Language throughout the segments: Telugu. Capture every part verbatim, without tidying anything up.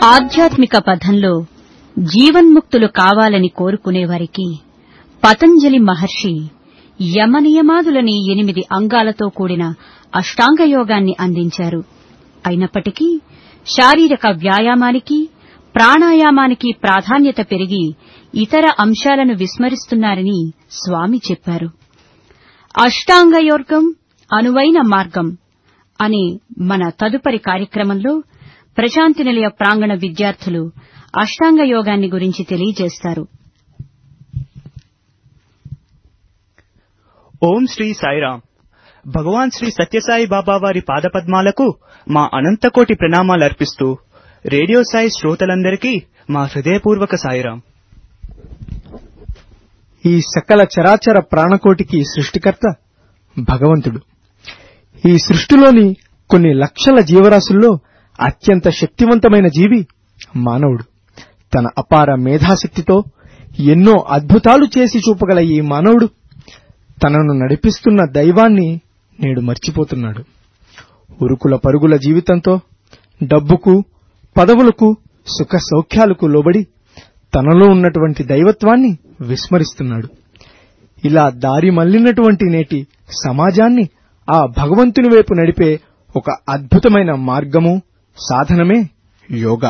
ఆధ్యాత్మిక పథంలో జీవన్ముక్తులు కావాలని కోరుకునేవారికి పతంజలి మహర్షి యమనియమాదులని ఎనిమిది అంగాలతో కూడిన అష్టాంగయోగాన్ని అందించారు. అయినప్పటికీ శారీరక వ్యాయామానికి, ప్రాణాయామానికి ప్రాధాన్యత పెరిగి ఇతర అంశాలను విస్మరిస్తున్నారని స్వామి చెప్పారు. అష్టాంగయోగం అనువైన మార్గం అనే మన తదుపరి కార్యక్రమంలో ప్రశాంతి నిలయ ప్రాంగణ విద్యార్థులు అష్టాంగ యోగాన్ని గురించి తెలియజేస్తారు. ఓం శ్రీ సాయిరాం. భగవాన్ శ్రీ సత్యసాయి బాబా వారి పాదపద్మాలకు మా అనంతకోటి ప్రణామాలు అర్పిస్తూ రేడియో సాయి శ్రోతలందరికీ మా హృదయపూర్వక సాయిరాం. ఈ సకల చరాచర ప్రాణకోటికి సృష్టికర్త భగవంతుడు. ఈ సృష్టిలోని కొన్ని లక్షల జీవరాశుల్లో అత్యంత శక్తివంతమైన జీవి మానవుడు. తన అపార మేధాశక్తితో ఎన్నో అద్భుతాలు చేసి చూపగల ఈ మానవుడు తనను నడిపిస్తున్న దైవాన్ని నేడు మర్చిపోతున్నాడు. ఉరుకుల పరుగుల జీవితంతో డబ్బుకు, పదవులకు, సుఖ సౌఖ్యాలకు లోబడి తనలో ఉన్నటువంటి దైవత్వాన్ని విస్మరిస్తున్నాడు. ఇలా దారి మళ్లినటువంటి నేటి సమాజాన్ని ఆ భగవంతుని వైపు నడిపే ఒక అద్భుతమైన మార్గము, సాధనమే యోగా.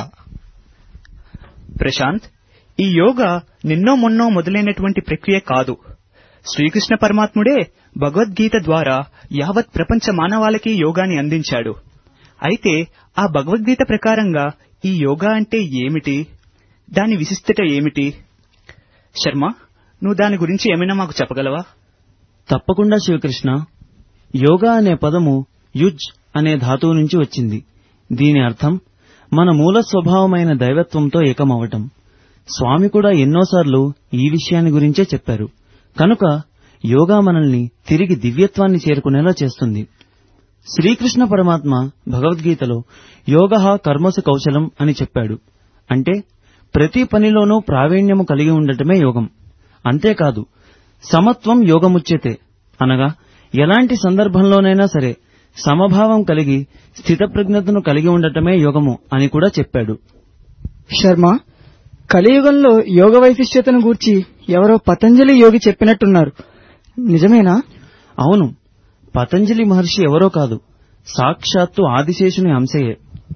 ప్రశాంత్, ఈ యోగా నిన్నో మొన్నో మొదలైనటువంటి ప్రక్రియ కాదు. శ్రీకృష్ణ పరమాత్ముడే భగవద్గీత ద్వారా యావత్ ప్రపంచ మానవాళికి యోగాని అందించాడు. అయితే ఆ భగవద్గీత ప్రకారంగా ఈ యోగా అంటే ఏమిటి, దాని విశిష్టత ఏమిటి? శర్మ, నువ్వు దాని గురించి ఏమైనా మాకు చెప్పగలవా? తప్పకుండా శివకృష్ణ. యోగా అనే పదము యుజ్ అనే ధాతువు నుంచి వచ్చింది. దీని అర్థం మన మూల స్వభావమైన దైవత్వంతో ఏకమవటం. స్వామి కూడా ఎన్నోసార్లు ఈ విషయాన్ని గురించే చెప్పారు. కనుక యోగా మనల్ని తిరిగి దివ్యత్వాన్ని చేరుకునేలా చేస్తుంది. శ్రీకృష్ణ పరమాత్మ భగవద్గీతలో యోగః కర్మసు కౌశలం అని చెప్పాడు. అంటే ప్రతి పనిలోనూ ప్రావీణ్యము కలిగి ఉండటమే యోగం. అంతేకాదు, సమత్వం యోగముచ్యతే అనగా ఎలాంటి సందర్భంలోనైనా సరే సమభావం కలిగి స్థితప్రజ్ఞతను కలిగి ఉండటమే యోగము అని కూడా చెప్పాడు. శర్మ, కలియుగంలో యోగ వైశిష్ట్యతను గూర్చి ఎవరో పతంజలి యోగి చెప్పినట్టున్నారు, నిజమేనా? అవును, పతంజలి మహర్షి ఎవరో కాదు, సాక్షాత్తు ఆదిశేషుని అంశయే.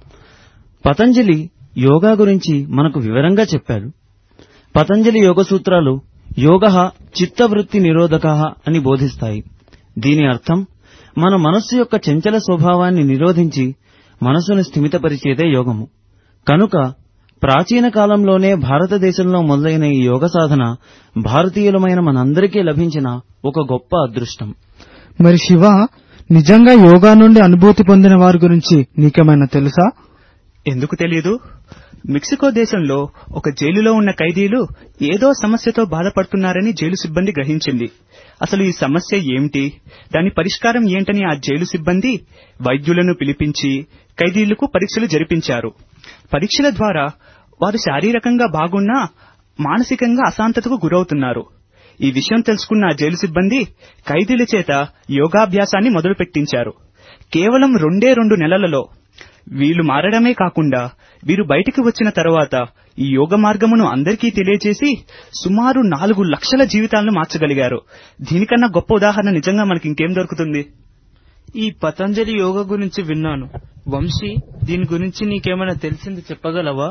పతంజలి యోగా గురించి మనకు వివరంగా చెప్పాడు. పతంజలి యోగ సూత్రాలు యోగః చిత్తవృత్తి నిరోధకః అని బోధిస్తాయి. దీని అర్థం మన మనస్సు యొక్క చంచల స్వభావాన్ని నిరోధించి మనస్సును స్థిమితపరిచేదే యోగము. కనుక ప్రాచీన కాలంలోనే భారతదేశంలో మొదలైన ఈ యోగ సాధన భారతీయులమైన మనందరికీ లభించిన ఒక గొప్ప అదృష్టం. మరి శివ, నిజంగా యోగా నుండి అనుభూతి పొందిన వారి గురించి నీకేమైనా తెలుసా? ఎందుకు తెలియదు? మెక్సికో దేశంలో ఒక జైలులో ఉన్న ఖైదీలు ఏదో సమస్యతో బాధపడుతున్నారని జైలు సిబ్బంది గ్రహించింది. అసలు ఈ సమస్య ఏమిటి, దాని పరిష్కారం ఏంటని ఆ జైలు సిబ్బంది వైద్యులను పిలిపించి ఖైదీలకు పరీక్షలు జరిపించారు. పరీక్షల ద్వారా వారు శారీరకంగా బాగున్నా మానసికంగా అశాంతతకు గురవుతున్నారు. ఈ విషయం తెలుసుకున్న ఆ జైలు సిబ్బంది ఖైదీల చేత యోగాభ్యాసాన్ని మొదలుపెట్టించారు. కేవలం రెండే రెండు నెలలలో వీళ్లు మారడమే కాకుండా వీరు బయటికి వచ్చిన తర్వాత ఈ యోగ మార్గమును అందరికీ తెలియజేసి సుమారు నాలుగు లక్షల జీవితాలను మార్చగలిగారు. దీనికన్నా గొప్ప ఉదాహరణ నిజంగా మనకి ఇంకేం దొరుకుతుంది? ఈ పతంజలి యోగ గురించి విన్నాను. వంశీ, దీని గురించి నీకేమైనా తెలిసింది చెప్పగలవా?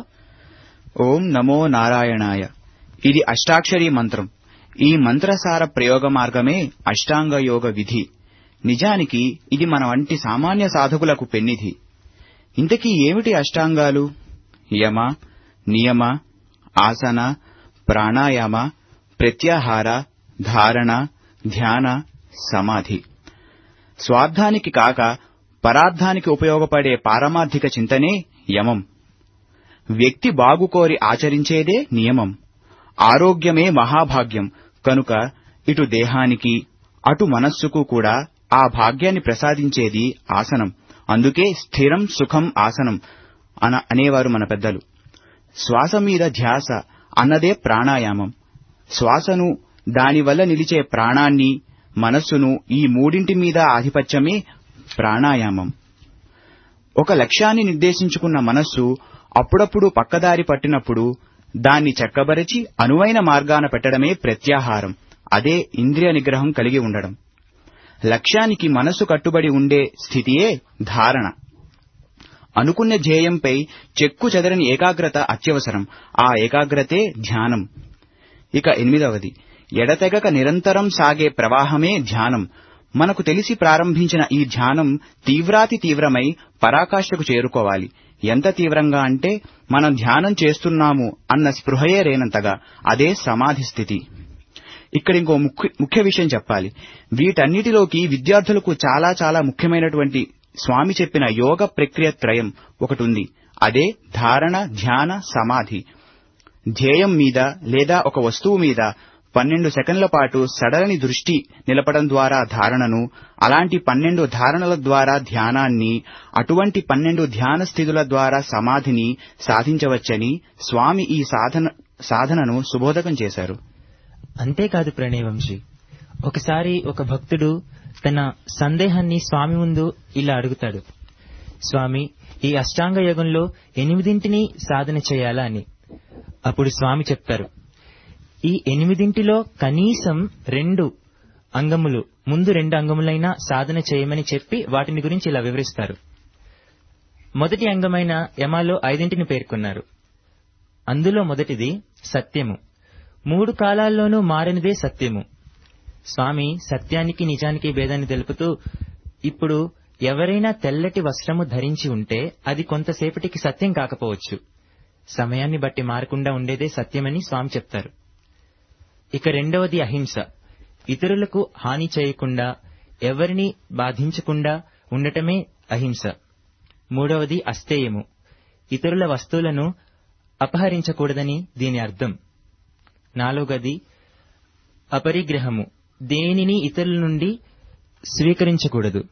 ఓం నమో నారాయణాయ. ఇది అష్టాక్షరీ మంత్రం. ఈ మంత్రసార ప్రయోగ మార్గమే అష్టాంగ యోగ విధి. నిజానికి ఇది మన వంటి సామాన్య సాధకులకు పెన్నిధి. ఇంతకీ ఏమిటి అష్టాంగాలు? యమ, నియమ, ఆసన, ప్రాణాయామ, ప్రత్యాహార, ధారణ, ధ్యాన, సమాధి. స్వార్థానికి కాక పరార్థానికి ఉపయోగపడే పారమార్థిక చింతనే యమం. వ్యక్తి బాగుకోరి ఆచరించేదే నియమం. ఆరోగ్యమే మహాభాగ్యం కనుక ఇటు దేహానికి అటు మనస్సుకు కూడా ఆ భాగ్యాన్ని ప్రసాదించేది ఆసనం. అందుకే స్థిరం సుఖం ఆసనం అన అనేవారు మన పెద్దలు. శ్వాస మీద ధ్యాస అన్నదే ప్రాణాయామం. శ్వాసను, దానివల్ల నిలిచే ప్రాణాన్ని, మనస్సును, ఈ మూడింటి మీద ఆధిపత్యమే ప్రాణాయామం. ఒక లక్ష్యాన్ని నిర్దేశించుకున్న మనస్సు అప్పుడప్పుడు పక్కదారి పట్టినప్పుడు దాన్ని చెక్కబరిచి అనువైన మార్గాన పెట్టడమే ప్రత్యాహారం. అదే ఇంద్రియ నిగ్రహం కలిగి ఉండడం. లక్ష్యానికి మనసు కట్టుబడి ఉండే స్థితియే ధారణ. అనుకున్న ధ్యేయంపై చెక్కు చెదరని ఏకాగ్రత అత్యవసరం. ఆ ఏకాగ్రతే ధ్యానం. ఇక ఎనిమిదవది, ఎడతెగక నిరంతరం సాగే ప్రవాహమే ధ్యానం. మనకు తెలిసి ప్రారంభించిన ఈ ధ్యానం తీవ్రాతి తీవ్రమై పరాకాష్ఠకు చేరుకోవాలి. ఎంత తీవ్రంగా అంటే మనం ధ్యానం చేస్తున్నాము అన్న స్పృహయే రేనంతగా. అదే సమాధి స్థితి. ఇక్కడ ఇంకో ముఖ్య విషయం చెప్పాలి. వీటన్నిటిలోకి విద్యార్థులకు చాలా చాలా ముఖ్యమైనటువంటి స్వామి చెప్పిన యోగ ప్రక్రియ త్రయం ఒకటుంది. అదే ధారణ, ధ్యాన, సమాధి. ధ్యేయం మీద లేదా ఒక వస్తువు మీద పన్నెండు సెకండ్ల పాటు సడలని దృష్టి నిలపడం ద్వారా ధారణను, అలాంటి పన్నెండు ధారణల ద్వారా ధ్యానాన్ని, అటువంటి పన్నెండు ధ్యాన స్థితుల ద్వారా సమాధిని సాధించవచ్చని స్వామి ఈ సాధన సాధనను సుబోధకం చేశారు. అంతేకాదు ప్రణయవంశీ, ఒకసారి ఒక భక్తుడు తన సందేహాన్ని స్వామి ముందు ఇలా అడుగుతాడు. స్వామి, ఈ అష్టాంగ యోగంలో ఎనిమిదింటిని సాధన చేయాలా అని. అప్పుడు స్వామి చెప్తారు, ఈ ఎనిమిదింటిలో కనీసం రెండు అంగములు, ముందు రెండు అంగములైనా సాధన చేయమని చెప్పి వాటిని గురించి ఇలా వివరిస్తారు. మొదటి అంగమైన యమాలో ఐదింటిని పేర్కొన్నారు. అందులో మొదటిది సత్యము. మూడు కాలాల్లోనూ మారనిదే సత్యము. స్వామి సత్యానికి నిజానికి భేదాన్ని తెలుపుతూ, ఇప్పుడు ఎవరైనా తెల్లటి వస్త్రము ధరించి ఉంటే అది కొంతసేపటికి సత్యం కాకపోవచ్చు, సమయాన్ని బట్టి మారకుండా ఉండేదే సత్యమని స్వామి చెప్తారు. ఇక రెండవది అహింస. ఇతరులకు హాని చేయకుండా, ఎవరిని బాధించకుండా ఉండటమే అహింస. మూడవది అస్థేయము. ఇతరుల వస్తువులను అపహరించకూడదని దీని అర్థం. నాలుగవది అపరిగ్రహము. దేనిని ఇతరుల నుండి స్వీకరించకూడదు.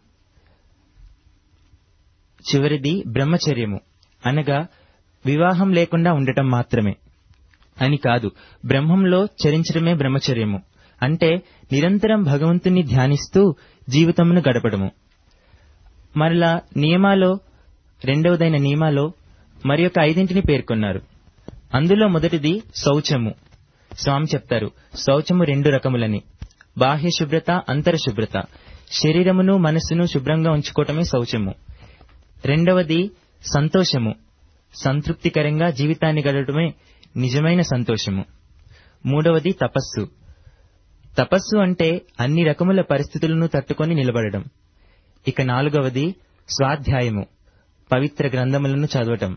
చివరిది బ్రహ్మచర్యము, అనగా వివాహం లేకుండా ఉండటం మాత్రమే అని కాదు, బ్రహ్మంలో చరించడమే బ్రహ్మచర్యము. అంటే నిరంతరం భగవంతుని ధ్యానిస్తూ జీవితమును గడపడము. మరలా నియమాలో రెండవదైన నియమాలో మరి ఒక ఐదింటిని పేర్కొన్నారు. అందులో మొదటిది శౌచము. స్వామి చెప్తారు, శౌచము రెండు రకములని. బాహ్య శుభ్రత, అంతర శుభ్రత. శరీరమును మనస్సును శుభ్రంగా ఉంచుకోవటమే శౌచము. రెండవది సంతోషము. సంతృప్తికరంగా జీవితాన్ని గడపడమే నిజమైన సంతోషము. మూడవది తపస్సు. తపస్సు అంటే అన్ని రకముల పరిస్థితులను తట్టుకొని నిలబడడం. ఇక నాలుగవది స్వాధ్యాయము, పవిత్ర గ్రంథములను చదవటం.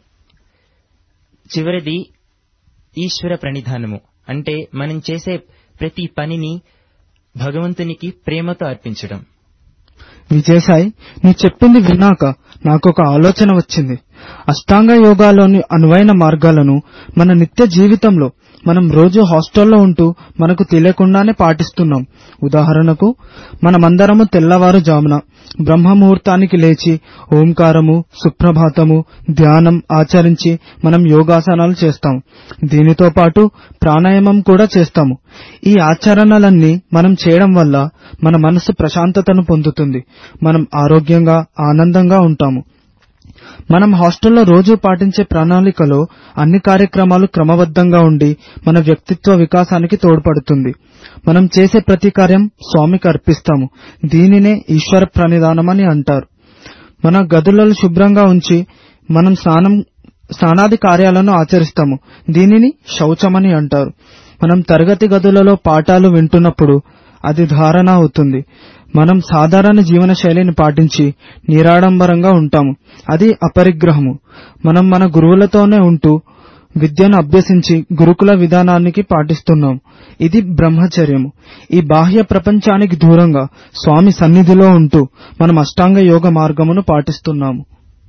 చివరిది ఈశ్వర ప్రణిధానము, అంటే మనం చేసే ప్రతి పనిని భగవంతునికి ప్రేమతో అర్పించడం. విజయసాయి, నువ్వు చెప్పింది విన్నాక నాకొక ఆలోచన వచ్చింది. అష్టాంగ యోగాలోని అనువైన మార్గాలను మన నిత్య జీవితంలో మనం రోజు హాస్టల్లో ఉంటూ మనకు తెలియకుండానే పాటిస్తున్నాం. ఉదాహరణకు, మనమందరము తెల్లవారుజామున బ్రహ్మముహూర్తానికి లేచి ఓంకారము, సుప్రభాతము, ధ్యానం ఆచరించి మనం యోగాసనాలు చేస్తాం. దీనితో పాటు ప్రాణాయామం కూడా చేస్తాము. ఈ ఆచరణలన్నీ మనం చేయడం వల్ల మన మనసు ప్రశాంతతను పొందుతుంది. మనం ఆరోగ్యంగా, ఆనందంగా ఉంటాము. మనం హాస్టల్లో రోజూ పాటించే ప్రణాళికలో అన్ని కార్యక్రమాలు క్రమబద్ధంగా ఉండి మన వ్యక్తిత్వ వికాసానికి తోడ్పడుతుంది. మనం చేసే ప్రతి కార్యం స్వామికి అర్పిస్తాము. దీనినే ఈశ్వర ప్రణిధానమని అంటారు. మన గదులను శుభ్రంగా ఉంచి మనం స్నానం స్నానాది కార్యాలను ఆచరిస్తాము. దీనిని శౌచమని అంటారు. మనం తరగతి గదులలో పాఠాలు వింటున్నప్పుడు అది ధారణ అవుతుంది. మనం సాధారణ జీవన శైలిని పాటించి నిరాడంబరంగా ఉంటాము. అది అపరిగ్రహము. మనం మన గురువులతోనే ఉంటూ విద్యను అభ్యసించి గురుకుల విధానానికి పాటిస్తున్నాం. ఇది బ్రహ్మచర్యము. ఈ బాహ్య ప్రపంచానికి దూరంగా స్వామి సన్నిధిలో ఉంటూ మనం అష్టాంగ యోగ మార్గమును పాటిస్తున్నాము.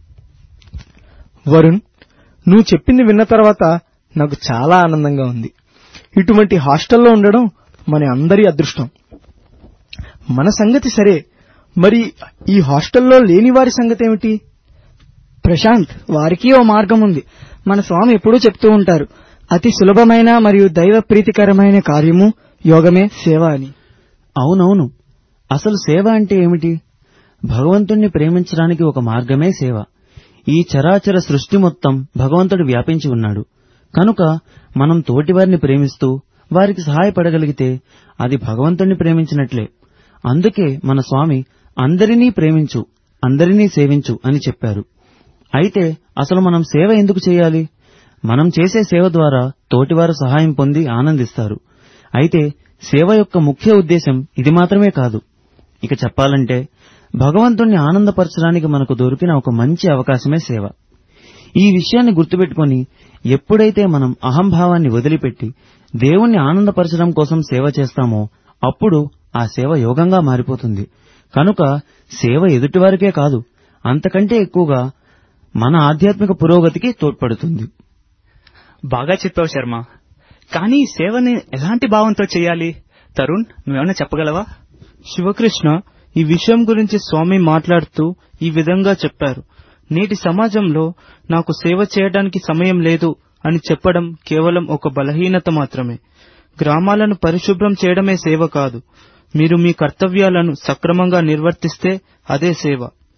వరుణ్, నువ్వు చెప్పింది విన్న తర్వాత నాకు చాలా ఆనందంగా ఉంది. ఇటువంటి హాస్టల్లో ఉండడం మన అందరి అదృష్టం. మన సంగతి సరే, మరి ఈ హాస్టల్లో లేని వారి సంగతి ఏమిటి? ప్రశాంత్, వారికి ఓ మార్గం ఉంది. మన స్వామి ఎప్పుడూ చెప్తూ ఉంటారు, అతి సులభమైన మరియు దైవ ప్రీతికరమైన కార్యము యోగమే సేవ అని. అవునవును. అసలు సేవ అంటే ఏమిటి? భగవంతుణ్ణి ప్రేమించడానికి ఒక మార్గమే సేవ. ఈ చరాచర సృష్టి మొత్తం భగవంతుడు వ్యాపించి ఉన్నాడు. కనుక మనం తోటివారిని ప్రేమిస్తూ వారికి సహాయపడగలిగితే అది భగవంతుణ్ణి ప్రేమించినట్లే. అందుకే మన స్వామి అందరినీ ప్రేమించు, అందరినీ సేవించు అని చెప్పారు. అయితే అసలు మనం సేవ ఎందుకు చేయాలి? మనం చేసే సేవ ద్వారా తోటివారు సహాయం పొంది ఆనందిస్తారు. అయితే సేవ యొక్క ముఖ్య ఉద్దేశం ఇది మాత్రమే కాదు. ఇక చెప్పాలంటే భగవంతుణ్ణి ఆనందపరచడానికి మనకు దొరికిన ఒక మంచి అవకాశమే సేవ. ఈ విషయాన్ని గుర్తుపెట్టుకుని ఎప్పుడైతే మనం అహంభావాన్ని వదిలిపెట్టి దేవుణ్ణి ఆనందపరచడం కోసం సేవ చేస్తామో అప్పుడు ఆ సేవ యోగంగా మారిపోతుంది. కనుక సేవ ఎదుటివారికే కాదు, అంతకంటే ఎక్కువగా మన ఆధ్యాత్మిక పురోగతికి తోడ్పడుతుంది. బాగా చెప్పావు శర్మ. కానీ సేవని ఎలాంటి భావంతో చేయాలి? తరుణ్, నువ్వేమైనా చెప్పగలవా? శివకృష్ణ ఈ విషయం గురించి స్వామి మాట్లాడుతూ ఈ విధంగా చెప్పారు. నేటి సమాజంలో నాకు సేవ చేయడానికి సమయం లేదు అని చెప్పడం కేవలం ఒక బలహీనత మాత్రమే. గ్రామాలను పరిశుభ్రం చేయడమే సేవ కాదు. మీరు మీ కర్తవ్యాలను సక్రమంగా నిర్వర్తిస్తే అదే సేవ.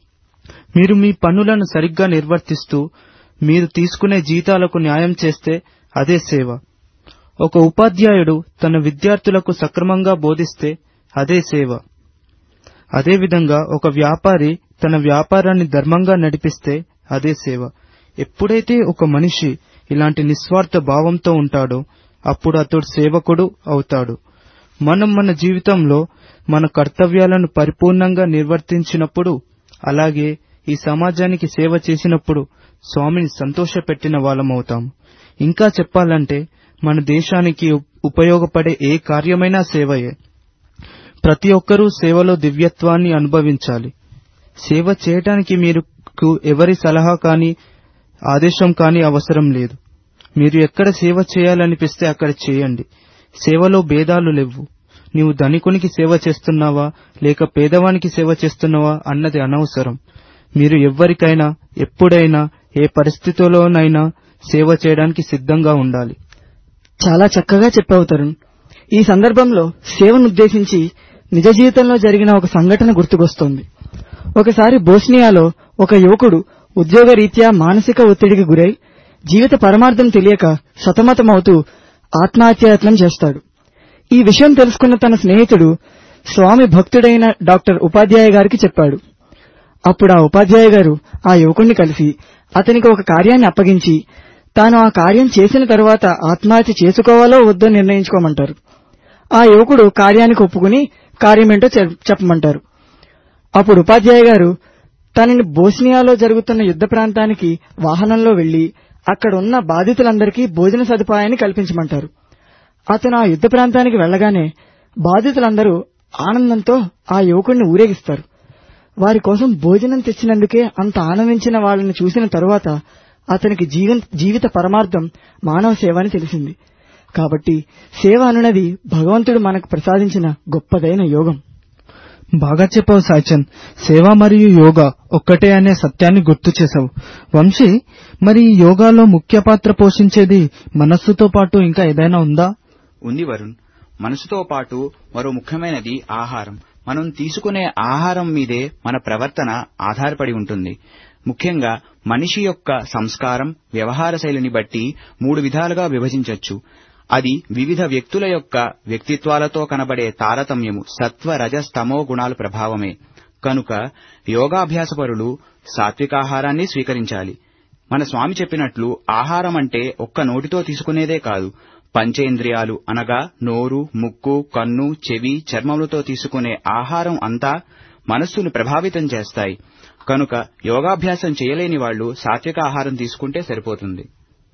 మీరు మీ పనులను సరిగ్గా నిర్వర్తిస్తూ మీరు తీసుకునే జీతాలకు న్యాయం చేస్తే అదే సేవ. ఒక ఉపాధ్యాయుడు తన విద్యార్థులకు సక్రమంగా బోధిస్తే అదే సేవ. అదేవిధంగా ఒక వ్యాపారి తన వ్యాపారాన్ని ధర్మంగా నడిపిస్తే అదే సేవ. ఎప్పుడైతే ఒక మనిషి ఇలాంటి నిస్వార్థ భావంతో ఉంటాడో అప్పుడు అతడు సేవకుడు అవుతాడు. మనం మన జీవితంలో మన కర్తవ్యాలను పరిపూర్ణంగా నిర్వర్తించినప్పుడు, అలాగే ఈ సమాజానికి సేవ చేసినప్పుడు స్వామిని సంతోషపెట్టిన వాళ్ళమవుతాం. ఇంకా చెప్పాలంటే మన దేశానికి ఉపయోగపడే ఏ కార్యమైనా సేవయే. ప్రతి ఒక్కరూ సేవలో దివ్యత్వాన్ని అనుభవించాలి. సేవ చేయడానికి మీకు ఎవరి సలహా కానీ ఆదేశం కానీ అవసరం లేదు. మీరు ఎక్కడ సేవ చేయాలనిపిస్తే అక్కడ చేయండి. సేవలో భేదాలు లేవు. నీవు ధనికునికి సేవ చేస్తున్నావా లేక పేదవానికి సేవ చేస్తున్నావా అన్నది అనవసరం. మీరు ఎవ్వరికైనా ఎప్పుడైనా ఏ పరిస్థితిలోనైనా సేవ చేయడానికి సిద్ధంగా ఉండాలి. చాలా చక్కగా చెప్పావు తరుణ్. ఈ సందర్భంలో సేవనుద్దేశించి నిజ జీవితంలో జరిగిన ఒక సంఘటన గుర్తుకొస్తోంది. ఒకసారి బోస్నియాలో ఒక యువకుడు ఉద్యోగరీత్యా మానసిక ఒత్తిడికి గురై జీవిత పరమార్థం తెలియక సతమతమవుతూ ఆత్మహత్యాయత్నం చేస్తాడు. ఈ విషయం తెలుసుకున్న తన స్నేహితుడు స్వామి భక్తుడైన డాక్టర్ ఉపాధ్యాయ గారికి చెప్పాడు. అప్పుడు ఆ ఉపాధ్యాయ గారు ఆ యువకుణ్ణి కలిసి అతనికి ఒక కార్యాన్ని అప్పగించి తాను ఆ కార్యం చేసిన తరువాత ఆత్మహత్య చేసుకోవాలో వద్దో నిర్ణయించుకోమంటారు. ఆ యువకుడు కార్యానికి ఒప్పుకుని కార్యమేంటో చెప్పమంటారు. అప్పుడు ఉపాధ్యాయ గారు తనని బోస్నియాలో జరుగుతున్న యుద్ధ ప్రాంతానికి వాహనంలో వెళ్లి అక్కడున్న బాధితులందరికీ భోజన సదుపాయాన్ని కల్పించమంటారు. అతను ఆ యుద్ధ ప్రాంతానికి వెళ్లగానే బాధితులందరూ ఆనందంతో ఆ యువకుడిని ఊరేగిస్తారు. వారి కోసం భోజనం తెచ్చినందుకే అంత ఆనందించిన వాళ్ళని చూసిన తరువాత అతనికి జీవిత పరమార్థం మానవ సేవ అని తెలిసింది. కాబట్టి సేవ అనున్నది భగవంతుడు మనకు ప్రసాదించిన గొప్పదైన యోగం. బాగా చెప్పావు సాయిచంద్. సేవ మరియు యోగా ఒక్కటే అనే సత్యాన్ని గుర్తు చేశావు. వంశీ, మరి యోగాలో ముఖ్య పాత్ర పోషించేది మనస్సుతో పాటు ఇంకా ఏదైనా ఉందా? ఉంది వరుణ్. మనసుతో పాటు మరో ముఖ్యమైనది ఆహారం. మనం తీసుకునే ఆహారం మీదే మన ప్రవర్తన ఆధారపడి ఉంటుంది. ముఖ్యంగా మనిషి యొక్క సంస్కారం, వ్యవహార శైలిని బట్టి మూడు విధాలుగా విభజించవచ్చు. అది వివిధ వ్యక్తుల యొక్క వ్యక్తిత్వాలతో కనబడే తారతమ్యము, సత్వ రజస్ తమో గుణాల ప్రభావమే. కనుక యోగాభ్యాసపరులు సాత్వికాహారాన్ని స్వీకరించాలి. మన స్వామి చెప్పినట్లు ఆహారం అంటే ఒక్క నోటితో తీసుకునేదే కాదు. పంచేంద్రియాలు అనగా నోరు, ముక్కు, కన్ను, చెవి, చర్మములతో తీసుకునే ఆహారం అంతా మనస్సును ప్రభావితం చేస్తాయి. కనుక యోగాభ్యాసం చేయలేని వాళ్లు సాత్విక ఆహారం తీసుకుంటే సరిపోతుంది.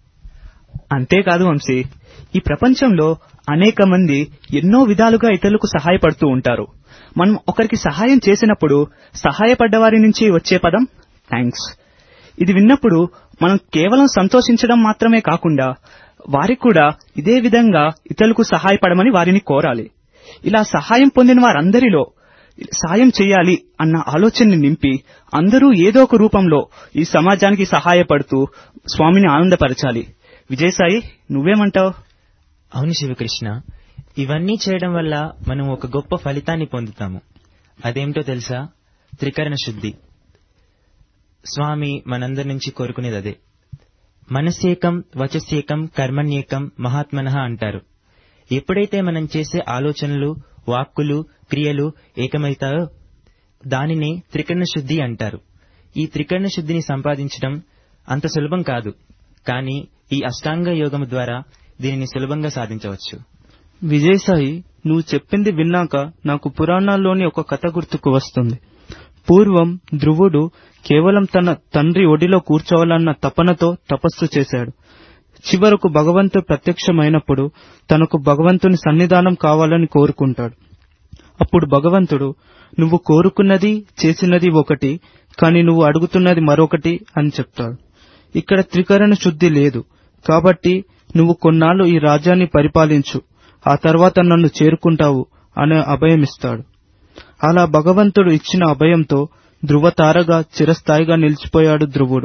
అంతేకాదు వంశీ, ఈ ప్రపంచంలో అనేక మంది ఎన్నో విధాలుగా ఇతరులకు సహాయపడుతూ ఉంటారు. మనం ఒకరికి సహాయం చేసినప్పుడు సహాయపడ్డవారి నుంచి వచ్చే పదం థ్యాంక్స్. ఇది విన్నప్పుడు మనం కేవలం సంతోషించడం మాత్రమే కాకుండా వారికి కూడా ఇదే విధంగా ఇతరులకు సహాయపడమని వారిని కోరాలి. ఇలా సహాయం పొందిన వారందరిలో సాయం చేయాలి అన్న ఆలోచనని నింపి అందరూ ఏదో ఒక రూపంలో ఈ సమాజానికి సహాయపడుతూ స్వామిని ఆనందపరచాలి. విజయసాయి, నువ్వేమంటావు? అవును శివకృష్ణ, ఇవన్నీ చేయడం వల్ల మనం ఒక గొప్ప ఫలితాన్ని పొందుతాము. అదేమిటో తెలుసా? త్రికరణ శుద్ధి. స్వామి మనందరి నుంచి కోరుకునేది అదే. మనస్సేకం వచస్సేకం కర్మణ్యేకం మహాత్మనః అంటారు. ఎప్పుడైతే మనం చేసే ఆలోచనలు, వాక్కులు, క్రియలు ఏకమవుతాయో దానినే త్రికరణ శుద్ధి అంటారు. ఈ త్రికరణ శుద్ధిని సంపాదించడం అంత సులభం కాదు, కానీ ఈ అష్టాంగ యోగము ద్వారా దీనిని సులభంగా సాధించవచ్చు. విజయసాయి, నువ్వు చెప్పింది విన్నాక నాకు పురాణాల్లోని ఒక కథ గుర్తుకు వస్తుంది. పూర్వం ధ్రువుడు కేవలం తన తండ్రి ఒడిలో కూర్చోవాలన్న తపనతో తపస్సు చేశాడు. చివరకు భగవంతుడు ప్రత్యక్షమైనప్పుడు తనకు భగవంతుని సన్నిధానం కావాలని కోరుకుంటాడు. అప్పుడు భగవంతుడు, నువ్వు కోరుకున్నది చేసినది ఒకటి, కాని నువ్వు అడుగుతున్నది మరొకటి అని చెప్తాడు. ఇక్కడ త్రికరణ శుద్ధి లేదు, కాబట్టి నువ్వు కొన్నాళ్లు ఈ రాజ్యాన్ని పరిపాలించు, ఆ తర్వాత నన్ను చేరుకుంటావు అనే అభయమిస్తాడు. అలా భగవంతుడు ఇచ్చిన అభయంతో ధ్రువతారగా చిరస్థాయిగా నిలిచిపోయాడు ధ్రువుడు.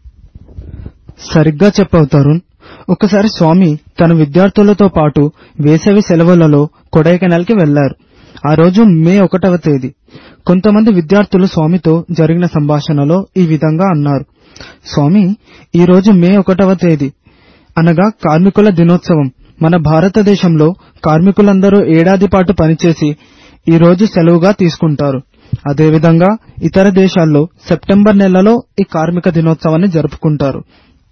సరిగ్గా చెప్పావు తరుణ్. ఒకసారి స్వామి తన విద్యార్థులతో పాటు వేసవి సెలవులలో కొడైకెనాల్కి వెళ్లారు. ఆ రోజు మే ఒకటవ తేదీ. కొంతమంది విద్యార్థులు స్వామితో జరిగిన సంభాషణలో ఈ విధంగా అన్నారు. స్వామి, ఈ రోజు మే ఒకటవ తేదీ అనగా కార్మికుల దినోత్సవం. మన భారతదేశంలో కార్మికులందరూ ఏడాది పాటు పనిచేసి ఈ రోజు సెలవుగా తీసుకుంటారు. అదేవిధంగా ఇతర దేశాల్లో సెప్టెంబర్ నెలలో ఈ కార్మిక దినోత్సవాన్ని జరుపుకుంటారు.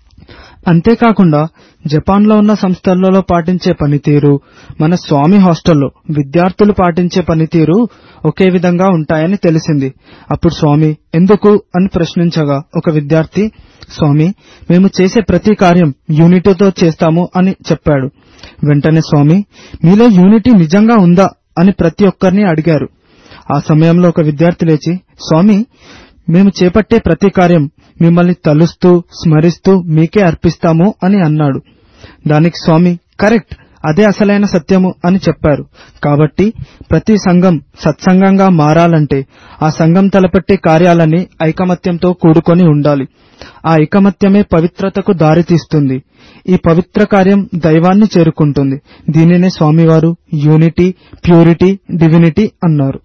అంతేకాకుండా జపాన్లో ఉన్న సంస్థలలో పాటించే పనితీరు, మన స్వామి హాస్టల్లో విద్యార్థులు పాటించే పనితీరు ఒకే విధంగా ఉంటాయని తెలిసింది. అప్పుడు స్వామి ఎందుకు అని ప్రశ్నించగా ఒక విద్యార్థి, స్వామి, మేము చేసే ప్రతి కార్యం యూనిటీతో చేస్తాము అని చెప్పాడు. వెంటనే స్వామి, మీలో యూనిటీ నిజంగా ఉందా అని ప్రతి ఒక్కరిని అడిగారు. ఆ సమయంలో ఒక విద్యార్థి లేచి, స్వామి, మేము చేపట్టే ప్రతి కార్యం మిమ్మల్ని తలుస్తూ స్మరిస్తూ మీకే అర్పిస్తాము అని అన్నాడు. దానికి స్వామి, కరెక్ట్, అదే అసలైన సత్యము అని చెప్పారు. కాబట్టి ప్రతి సంఘం సత్సంగంగా మారాలంటే ఆ సంఘం తలపెట్టే కార్యాలన్నీ ఐకమత్యంతో కూడుకొని ఉండాలి. ఆ ఐకమత్యమే పవిత్రతకు దారితీస్తుంది. ఈ పవిత్ర కార్యం దైవాన్ని చేరుకుంటుంది. దీనినే స్వామివారు యూనిటీ, ప్యూరిటీ, డివినిటీ అన్నారు.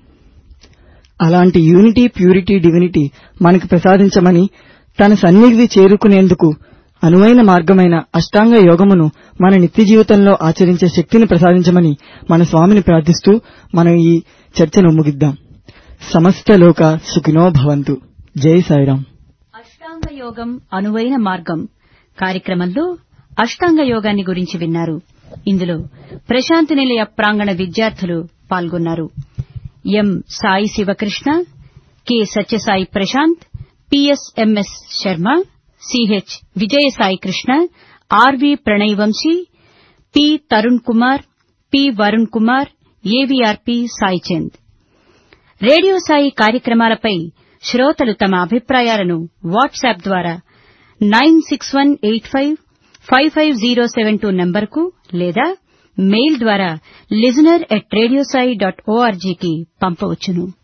అలాంటి యూనిటీ, ప్యూరిటీ, డివినిటీ మనకు ప్రసాదించమని, తన సన్నిధి చేరుకునేందుకు అనువైన మార్గమైన అష్టాంగ యోగమును మన నిత్య జీవితంలో ఆచరించే శక్తిని ప్రసాదించమని మన స్వామిని ప్రార్థిస్తూ మనం ఈ చర్చను ముగిద్దాం. సమస్త లోక సుఖినో భవంతు. జై సాయిరాం. అష్టాంగ యోగం అనువైన మార్గం కార్యక్రమంలో అష్టాంగ యోగాన్ని గురించి విన్నారు. ఇందులో ప్రశాంతి నిలయ ప్రాంగణ విద్యార్థులు పాల్గొన్నారు. M Sai Sivakrishna, K Satyasai Prashant, PSMS Sharma, CH Vijayasai Krishna, RV Pranay Vamsi, P Tarun Kumar, P Varun Kumar, AVRP Saichand. Radio Sai కార్యక్రమాలపై శ్రోతలు తమ అభిప్రాయాలను వాట్సాప్ ద్వారా nine six one eight five five five zero seven two నంబర్కు లేదా మెయిల్ ద్వారా లిజనర్ ఎట్ రేడియోసాయి డాట్ ఓఆర్జీకి పంపవచ్చును.